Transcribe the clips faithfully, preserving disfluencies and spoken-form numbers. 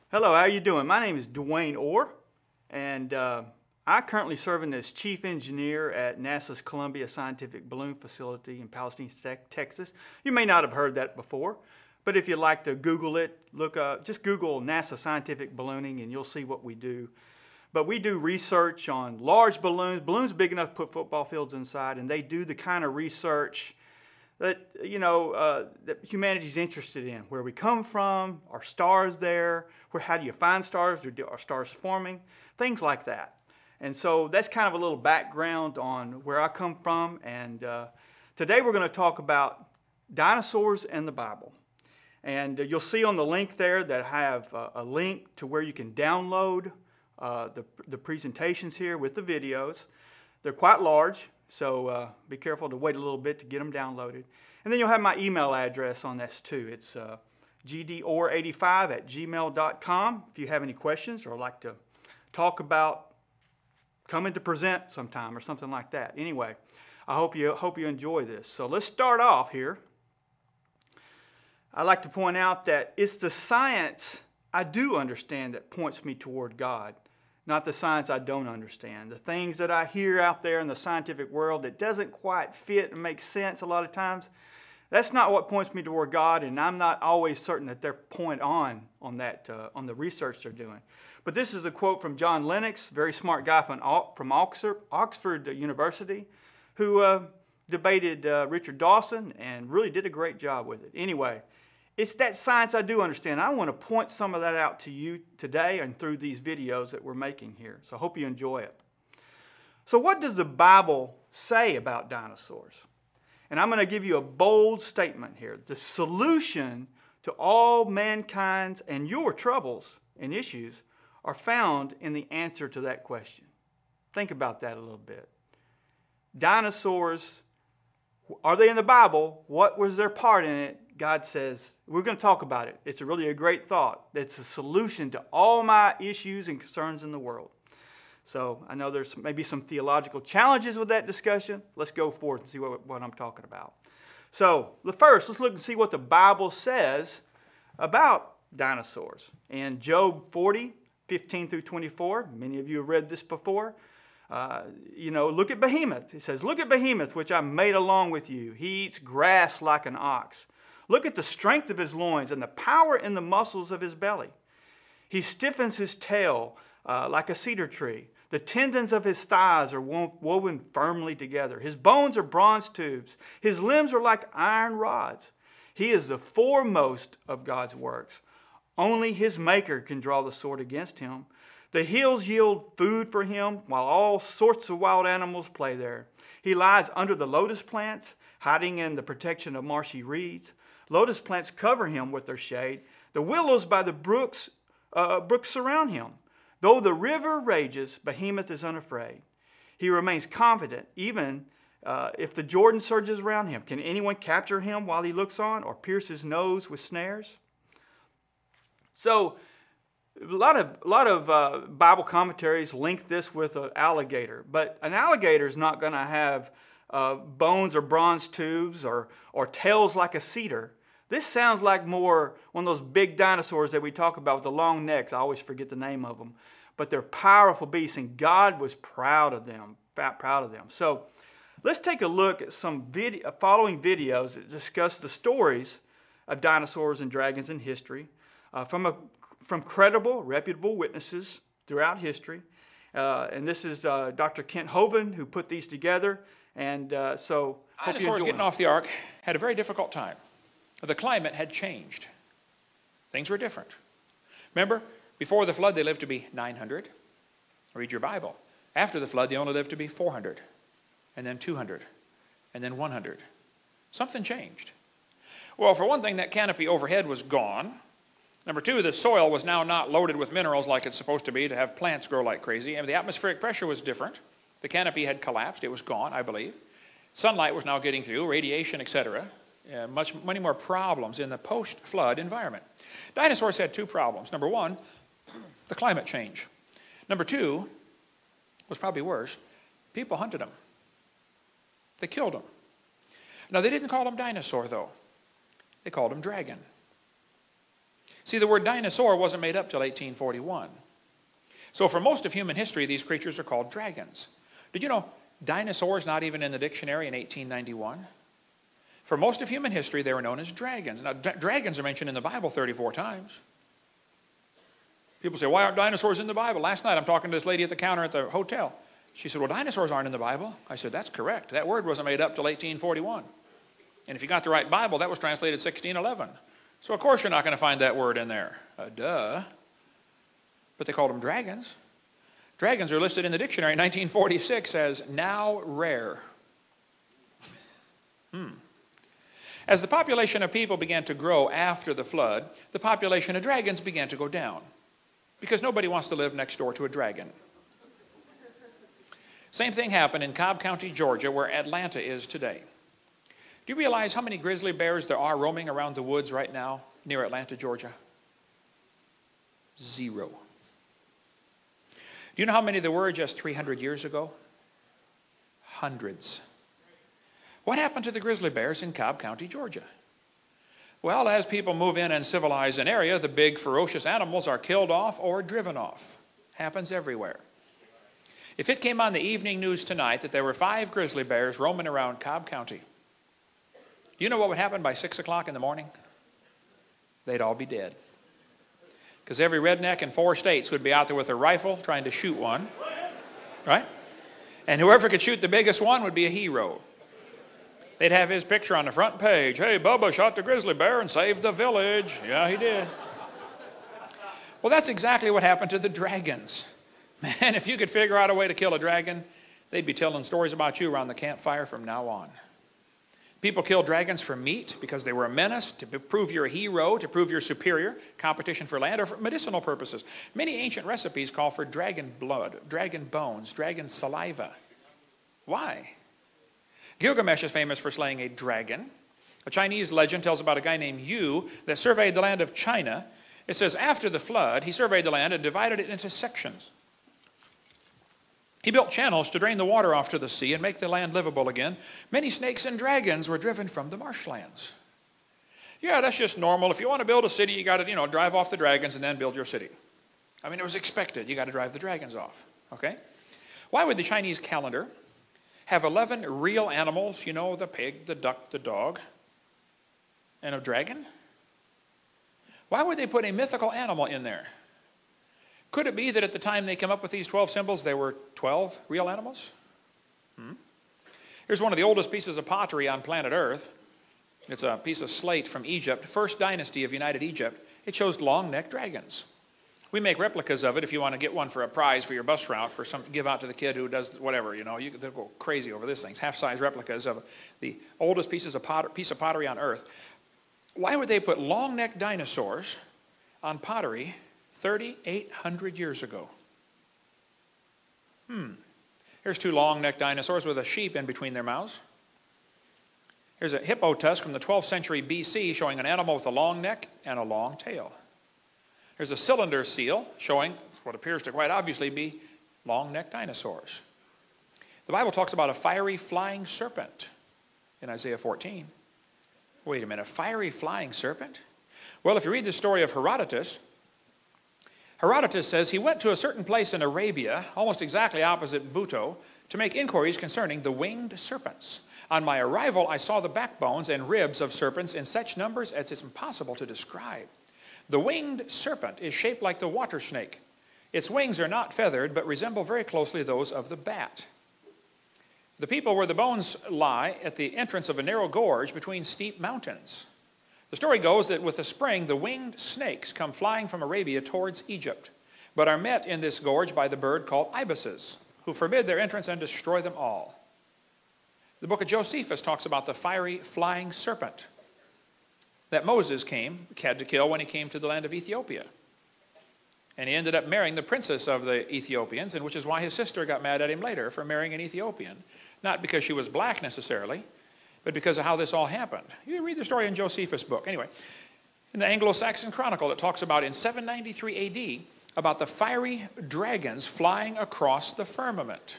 Hello, how are you doing? My name is Dwayne Orr, and uh, I currently serving as Chief Engineer at NASA's Columbia Scientific Balloon Facility in Palestine, Texas. You may not have heard that before, but if you'd like to Google it, look up, just Google NASA Scientific Ballooning and you'll see what we do. But we do research on large balloons, balloons big enough to put football fields inside, and they do the kind of research that, you know, uh, that humanity's interested in. Where we come from, are stars there? Where, how do you find stars? Are stars forming? Things like that. And so that's kind of a little background on where I come from. And uh, today we're going to talk about dinosaurs and the Bible. And uh, you'll see on the link there that I have uh, a link to where you can download uh, the, the presentations here with the videos. They're quite large. So uh, be careful to wait a little bit to get them downloaded. And then you'll have my email address on this too. It's uh, g d orr eighty-five at gmail dot com if you have any questions or like to talk about coming to present sometime or something like that. Anyway, I hope you, hope you enjoy this. So let's start off here. I'd like to point out that it's the science I do understand that points me toward God. Not the science I don't understand. The things that I hear out there in the scientific world that doesn't quite fit and make sense a lot of times, that's not what points me toward God, and I'm not always certain that they're point on on that uh, on the research they're doing. But this is a quote from John Lennox, very smart guy from from Oxford, Oxford University, who uh, debated uh, Richard Dawson and really did a great job with it. Anyway, it's that science I do understand. I want to point some of that out to you today and through these videos that we're making here. So I hope you enjoy it. So what does the Bible say about dinosaurs? And I'm going to give you a bold statement here. The solution to all mankind's and your troubles and issues are found in the answer to that question. Think about that a little bit. Dinosaurs, are they in the Bible? What was their part in it? God says, we're going to talk about it. It's a really a great thought. It's a solution to all my issues and concerns in the world. So I know there's maybe some theological challenges with that discussion. Let's go forth and see what, what I'm talking about. So first, let's look and see what the Bible says about dinosaurs. In Job forty, fifteen through twenty-four, many of you have read this before. Uh, you know, look at Behemoth. It says, look at Behemoth, which I made along with you. He eats grass like an ox. Look at the strength of his loins and the power in the muscles of his belly. He stiffens his tail uh, like a cedar tree. The tendons of his thighs are woven firmly together. His bones are bronze tubes. His limbs are like iron rods. He is the foremost of God's works. Only his maker can draw the sword against him. The hills yield food for him, while all sorts of wild animals play there. He lies under the lotus plants, hiding in the protection of marshy reeds. Lotus plants cover him with their shade. The willows by the brooks, uh, brooks surround him. Though the river rages, Behemoth is unafraid. He remains confident, even uh, if the Jordan surges around him. Can anyone capture him while he looks on, or pierce his nose with snares? So, a lot of, a lot of uh, Bible commentaries link this with an alligator. But an alligator is not going to have uh, bones or bronze tubes or, or tails like a cedar. This sounds like more one of those big dinosaurs that we talk about with the long necks. I always forget the name of them. But they're powerful beasts, and God was proud of them, proud of them. So let's take a look at some video, following videos that discuss the stories of dinosaurs and dragons in history uh, from, a, from credible, reputable witnesses throughout history. Uh, and this is uh, Doctor Kent Hovind who put these together. And uh, so hope you dinosaurs enjoy getting them. off the ark had a very difficult time. The climate had changed. Things were different. Remember, before the flood, they lived to be nine hundred. Read your Bible. After the flood, they only lived to be four hundred, and then two hundred, and then one hundred. Something changed. Well, for one thing, that canopy overhead was gone. Number two, the soil was now not loaded with minerals like it's supposed to be to have plants grow like crazy. And the atmospheric pressure was different. The canopy had collapsed. It was gone, I believe. Sunlight was now getting through, radiation, et cetera. Uh, much, many more problems in the post-flood environment. Dinosaurs had two problems. Number one, the climate change. Number two, was probably worse, people hunted them. They killed them. Now, they didn't call them dinosaur, though. They called them dragon. See, the word dinosaur wasn't made up till eighteen forty-one. So for most of human history, these creatures are called dragons. Did you know dinosaurs not even in the dictionary in eighteen ninety-one? For most of human history, they were known as dragons. Now, d- dragons are mentioned in the Bible thirty-four times. People say, why aren't dinosaurs in the Bible? Last night, I'm talking to this lady at the counter at the hotel. She said, well, dinosaurs aren't in the Bible. I said, that's correct. That word wasn't made up till eighteen forty-one. And if you got the right Bible, that was translated sixteen eleven. So, of course, you're not going to find that word in there. Uh, duh. But they called them dragons. Dragons are listed in the dictionary in nineteen forty-six as now rare. hmm. As the population of people began to grow after the flood, the population of dragons began to go down. Because nobody wants to live next door to a dragon. Same thing happened in Cobb County, Georgia, where Atlanta is today. Do you realize how many grizzly bears there are roaming around the woods right now near Atlanta, Georgia? Zero. Do you know how many there were just three hundred years ago? Hundreds. What happened to the grizzly bears in Cobb County, Georgia? Well, as people move in and civilize an area, the big ferocious animals are killed off or driven off. Happens everywhere. If it came on the evening news tonight that there were five grizzly bears roaming around Cobb County, you know what would happen by six o'clock in the morning? They'd all be dead. Because every redneck in four states would be out there with a rifle trying to shoot one. Right? And whoever could shoot the biggest one would be a hero. They'd have his picture on the front page. Hey, Bubba shot the grizzly bear and saved the village. Yeah, he did. Well, that's exactly what happened to the dragons. Man, if you could figure out a way to kill a dragon, they'd be telling stories about you around the campfire from now on. People kill dragons for meat because they were a menace, to prove you're a hero, to prove you're superior, competition for land, or for medicinal purposes. Many ancient recipes call for dragon blood, dragon bones, dragon saliva. Why? Gilgamesh is famous for slaying a dragon. A Chinese legend tells about a guy named Yu that surveyed the land of China. It says, after the flood, he surveyed the land and divided it into sections. He built channels to drain the water off to the sea and make the land livable again. Many snakes and dragons were driven from the marshlands. Yeah, that's just normal. If you want to build a city, you got to, you know, drive off the dragons and then build your city. I mean, it was expected. You got to drive the dragons off. Okay? Why would the Chinese calendar have eleven real animals, you know, the pig, the duck, the dog, and a dragon? Why would they put a mythical animal in there? Could it be that at the time they came up with these twelve symbols, there were twelve real animals? Hmm? Here's one of the oldest pieces of pottery on planet Earth. It's a piece of slate from Egypt, first dynasty of United Egypt. It shows long-necked dragons. We make replicas of it if you want to get one for a prize for your bus route, for some to give out to the kid who does whatever, you know. You could go crazy over this thing. Half-size replicas of the oldest pieces of pot, piece of pottery on Earth. Why would they put long-necked dinosaurs on pottery thirty-eight hundred years ago? Hmm. Here's two long-necked dinosaurs with a sheep in between their mouths. Here's a hippo tusk from the twelfth century B C showing an animal with a long neck and a long tail. There's a cylinder seal showing what appears to quite obviously be long-necked dinosaurs. The Bible talks about a fiery flying serpent in Isaiah fourteen. Wait a minute, a fiery flying serpent? Well, if you read the story of Herodotus, Herodotus says he went to a certain place in Arabia, almost exactly opposite Buto, to make inquiries concerning the winged serpents. On my arrival, I saw the backbones and ribs of serpents in such numbers as it's impossible to describe. The winged serpent is shaped like the water snake. Its wings are not feathered, but resemble very closely those of the bat. The people where the bones lie at the entrance of a narrow gorge between steep mountains. The story goes that with the spring, the winged snakes come flying from Arabia towards Egypt, but are met in this gorge by the bird called ibises, who forbid their entrance and destroy them all. The book of Josephus talks about the fiery flying serpent that Moses came, had to kill when he came to the land of Ethiopia. And he ended up marrying the princess of the Ethiopians, and which is why his sister got mad at him later for marrying an Ethiopian. Not because she was black necessarily, but because of how this all happened. You read the story in Josephus' book. Anyway, in the Anglo-Saxon Chronicle, it talks about in seven ninety-three A D about the fiery dragons flying across the firmament.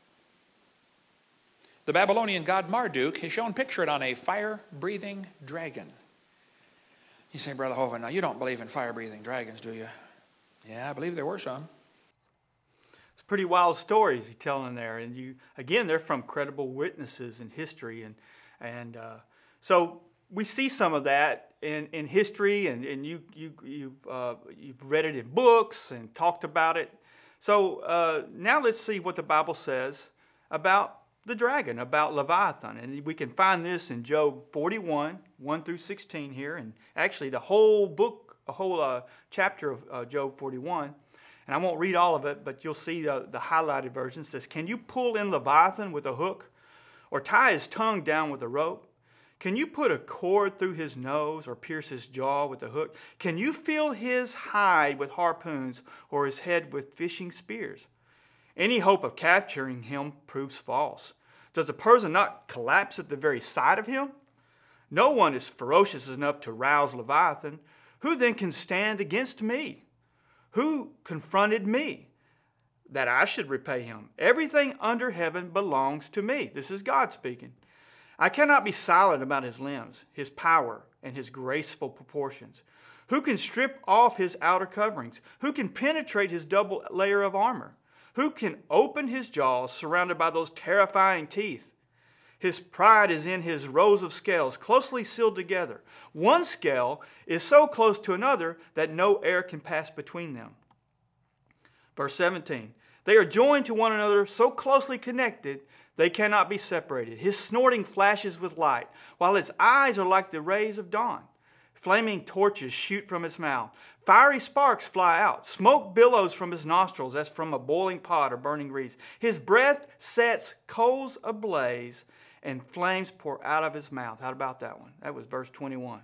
The Babylonian god Marduk is shown pictured on a fire-breathing dragon. You say, Brother Hovind, now you don't believe in fire-breathing dragons, do you? Yeah, I believe there were some. It's pretty wild stories he's telling there. And you, again, they're from credible witnesses in history. And, and uh, so we see some of that in, in history, and, and you, you, you've, uh, you've read it in books and talked about it. So uh, now let's see what the Bible says about the dragon, about Leviathan. And we can find this in Job forty-one, one through sixteen here. And actually the whole book, a whole uh, chapter of uh, Job forty-one. And I won't read all of it, but you'll see the, the highlighted version. It says, can you pull in Leviathan with a hook, or tie his tongue down with a rope? Can you put a cord through his nose, or pierce his jaw with a hook? Can you fill his hide with harpoons, or his head with fishing spears? Any hope of capturing him proves false. Does a person not collapse at the very sight of him? No one is ferocious enough to rouse Leviathan. Who then can stand against me? Who confronted me that I should repay him? Everything under heaven belongs to me. This is God speaking. I cannot be silent about his limbs, his power, and his graceful proportions. Who can strip off his outer coverings? Who can penetrate his double layer of armor? Who can open his jaws surrounded by those terrifying teeth? His pride is in his rows of scales, closely sealed together. One scale is so close to another that no air can pass between them. Verse seventeen, they are joined to one another, so closely connected, they cannot be separated. His snorting flashes with light, while his eyes are like the rays of dawn. Flaming torches shoot from his mouth. Fiery sparks fly out. Smoke billows from his nostrils as from a boiling pot or burning grease. His breath sets coals ablaze, and flames pour out of his mouth. How about that one? That was verse twenty-one.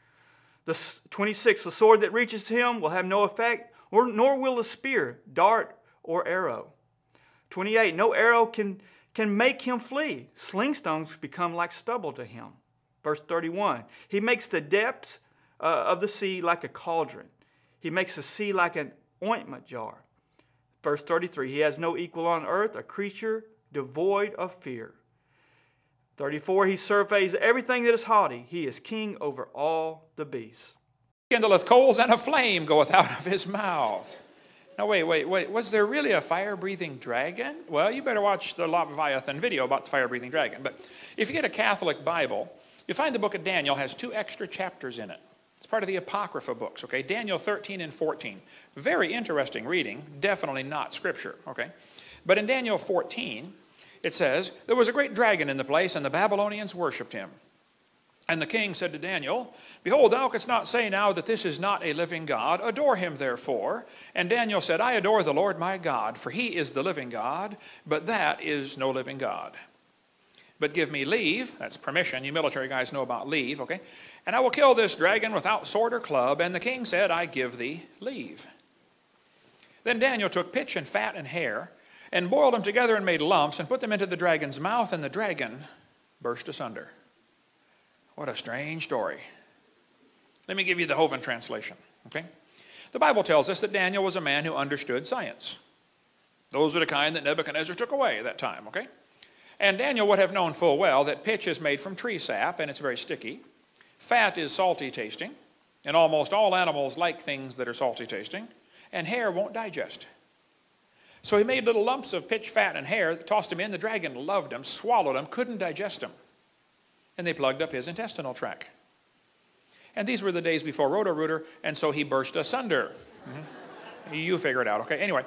The twenty-six, the sword that reaches him will have no effect, or, nor will a spear, dart, or arrow. twenty-eight, no arrow can, can make him flee. Sling stones become like stubble to him. Verse thirty-one, he makes the depths uh, of the sea like a cauldron. He makes the sea like an ointment jar. Verse thirty-three, he has no equal on earth, a creature devoid of fear. thirty-four, he surveys everything that is haughty. He is king over all the beasts. Kindleth coals, and a flame goeth out of his mouth. Now, wait, wait, wait. Was there really a fire-breathing dragon? Well, you better watch the Leviathan video about the fire-breathing dragon. But if you get a Catholic Bible, you find the book of Daniel has two extra chapters in it. It's part of the Apocrypha books, okay? Daniel thirteen and fourteen. Very interesting reading, definitely not Scripture, okay? But in Daniel fourteen, it says, there was a great dragon in the place, and the Babylonians worshipped him. And the king said to Daniel, behold, thou canst not say now that this is not a living God. Adore him, therefore. And Daniel said, I adore the Lord my God, for he is the living God, but that is no living God. But give me leave, that's permission, you military guys know about leave, okay? And I will kill this dragon without sword or club. And the king said, I give thee leave. Then Daniel took pitch and fat and hair, and boiled them together and made lumps, and put them into the dragon's mouth, and the dragon burst asunder. What a strange story. Let me give you the Hovind translation, okay? The Bible tells us that Daniel was a man who understood science. Those are the kind that Nebuchadnezzar took away at that time, okay? And Daniel would have known full well that pitch is made from tree sap, and it's very sticky. Fat is salty tasting, and almost all animals like things that are salty tasting, and hair won't digest. So he made little lumps of pitch, fat, and hair, tossed them in. The dragon loved them, swallowed them, couldn't digest them. And they plugged up his intestinal tract. And these were the days before Roto-Rooter, and so he burst asunder. Mm-hmm. You figure it out, okay? Anyway.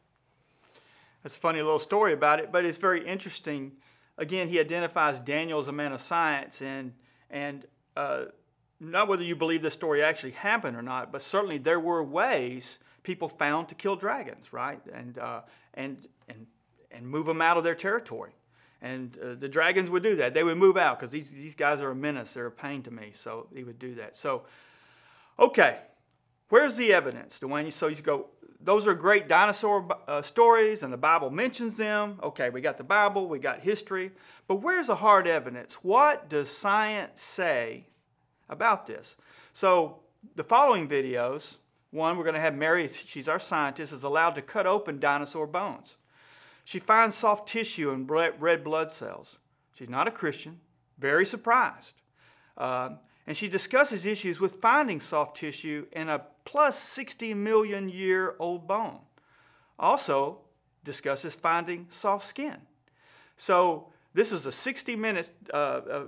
That's a funny little story about it, but it's very interesting. Again, he identifies Daniel as a man of science, and and uh, not whether you believe this story actually happened or not, but certainly there were ways people found to kill dragons, right? And uh, and and and move them out of their territory. And uh, the dragons would do that. They would move out because these these guys are a menace. They're a pain to me. So he would do that. So, okay, where's the evidence, Dwayne? So you go. Those are great dinosaur uh, stories, and the Bible mentions them. Okay, we got the Bible, we got history, but where's the hard evidence? What does science say about this? So the following videos, one, we're going to have Mary, she's our scientist, is allowed to cut open dinosaur bones. She finds soft tissue and red blood cells. She's not a Christian, very surprised. Uh, And she discusses issues with finding soft tissue in a plus sixty million year old bone. Also discusses finding soft skin. So this was a sixty minute uh, uh,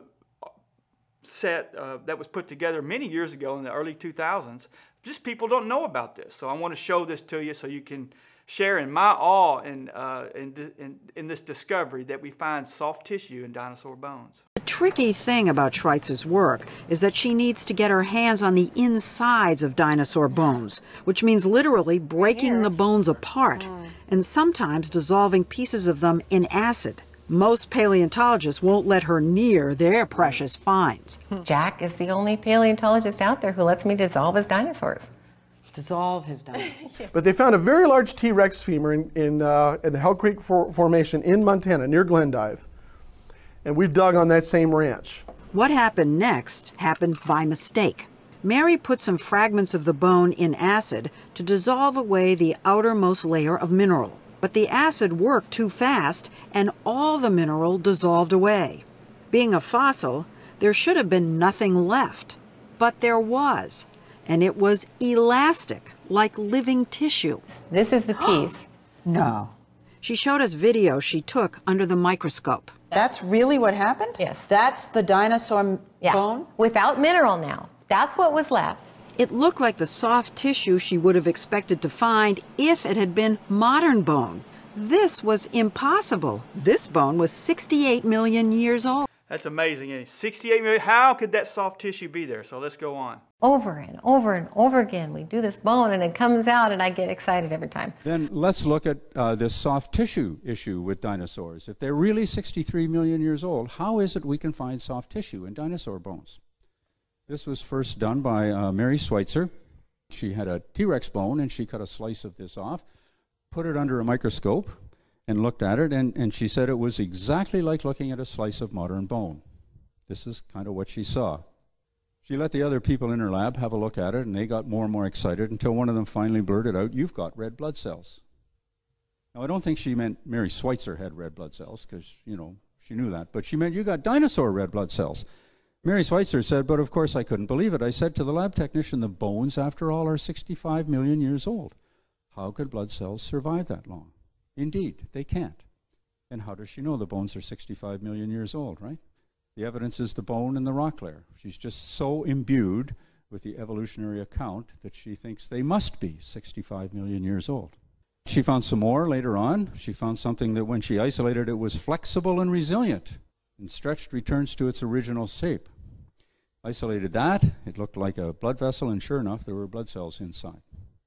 set uh, that was put together many years ago in the early two thousands. Just people don't know about this. So I want to show this to you so you can share in my awe in, uh, in, in, in this discovery that we find soft tissue in dinosaur bones. The tricky thing about Schweitzer's work is that she needs to get her hands on the insides of dinosaur bones, which means literally breaking the bones apart and sometimes dissolving pieces of them in acid. Most paleontologists won't let her near their precious finds. Jack is the only paleontologist out there who lets me dissolve his dinosaurs. Dissolve his dinosaurs. But they found a very large T-Rex femur in, in, uh, in the Hell Creek for Formation in Montana, near Glendive. And we've dug on that same ranch. What happened next happened by mistake. Mary put some fragments of the bone in acid to dissolve away the outermost layer of mineral. But the acid worked too fast, and all the mineral dissolved away. Being a fossil, there should have been nothing left. But there was, and it was elastic, like living tissue. This is the piece. No. She showed us video she took under the microscope. That's really what happened? Yes. That's the dinosaur Yeah. bone? Without mineral now. That's what was left. It looked like the soft tissue she would have expected to find if it had been modern bone. This was impossible. This bone was sixty-eight million years old. That's amazing. isn't it? sixty-eight million, how could that soft tissue be there? So let's go on. Over and over and over again, we do this bone and it comes out and I get excited every time. Then let's look at uh, this soft tissue issue with dinosaurs. If they're really sixty-three million years old, how is it we can find soft tissue in dinosaur bones? This was first done by uh, Mary Schweitzer. She had a T-Rex bone and she cut a slice of this off, put it under a microscope and looked at it, and, and she said it was exactly like looking at a slice of modern bone. This is kind of what she saw. She let the other people in her lab have a look at it, and they got more and more excited until one of them finally blurted out, "You've got red blood cells." Now, I don't think she meant Mary Schweitzer had red blood cells, because, you know, she knew that, but she meant you got dinosaur red blood cells. Mary Schweitzer said, "But of course I couldn't believe it. I said to the lab technician, the bones, after all, are sixty-five million years old. How could blood cells survive that long?" Indeed, they can't. And how does she know the bones are sixty-five million years old, right? The evidence is the bone and the rock layer. She's just so imbued with the evolutionary account that she thinks they must be sixty-five million years old. She found some more later on. She found something that when she isolated it was flexible and resilient, and stretched returns to its original shape. Isolated that, it looked like a blood vessel, and sure enough, there were blood cells inside.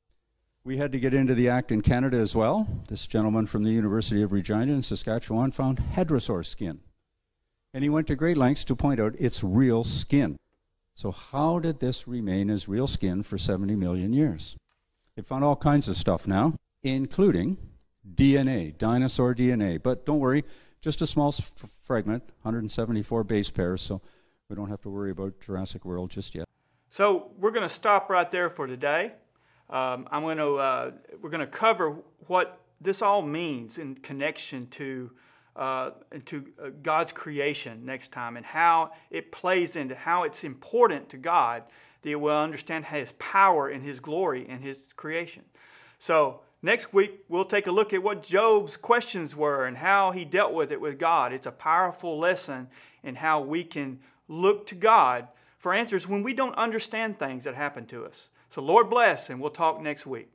We had to get into the act in Canada as well. This gentleman from the University of Regina in Saskatchewan found hadrosaur skin. And he went to great lengths to point out it's real skin. So how did this remain as real skin for seventy million years? They found all kinds of stuff now, including D N A, dinosaur D N A. But don't worry, just a small f fragment, one hundred seventy-four base pairs, so we don't have to worry about Jurassic World just yet. So we're going to stop right there for today. Um, I'm going to uh, we're going to cover what this all means in connection to uh, to uh, God's creation next time, and how it plays into how it's important to God that we'll understand His power and His glory in His creation. So next week we'll take a look at what Job's questions were and how he dealt with it with God. It's a powerful lesson in how we can look to God for answers when we don't understand things that happen to us. So Lord bless, and we'll talk next week.